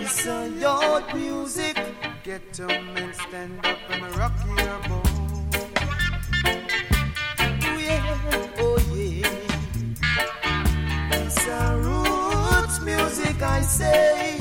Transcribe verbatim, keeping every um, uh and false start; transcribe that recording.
It's a youth music. Get to men, stand up and rock your boat. Oh yeah, oh yeah. It's a roots music, I say.